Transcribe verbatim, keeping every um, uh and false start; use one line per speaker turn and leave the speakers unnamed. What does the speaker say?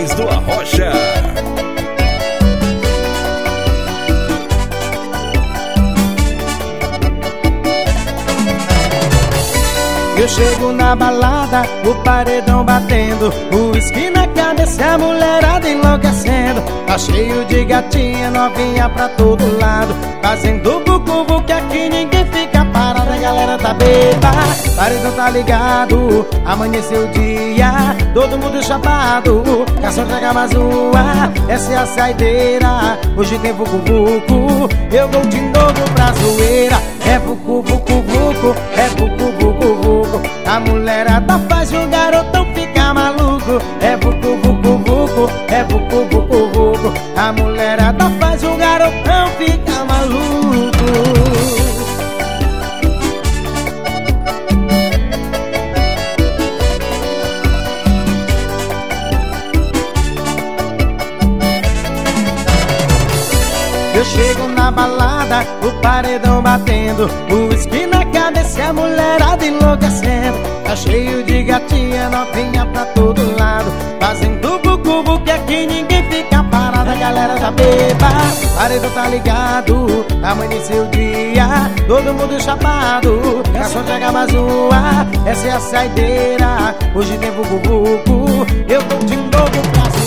Produções do Arrocha.
Eu chego na balada, o paredão batendo, o uísque na cabeça, a mulherada enlouquecendo. Tá cheio de gatinha novinha pra todo lado, fazendo bucu que aqui ninguém fica parado. A galera tá beba, paredão tá ligado, amanheceu o dia, todo mundo chapado, garçom traga mais uma, essa é a saideira. Hoje tem vucu-vucu, eu vou de novo pra zoeira. É vucu-vucu-vucu, é vucu-vucu-vucu, a mulherada faz o garotão ficar maluco. É vucu-vucu-vucu, é vucu-vucu-vucu, a mulherada faz o garotão ficar maluco. Eu chego na balada, o paredão batendo, o uísque na cabeça, a mulherada enlouquecendo. Tá cheio de gatinha novinha pra todo lado, fazendo bucu que aqui ninguém fica parado. A galera tá beba, paredão tá ligado, amanheceu o dia, todo mundo chapado, garçom traga mais uma, essa é a saideira. Hoje tem vucu-vucu, eu vou de novo pra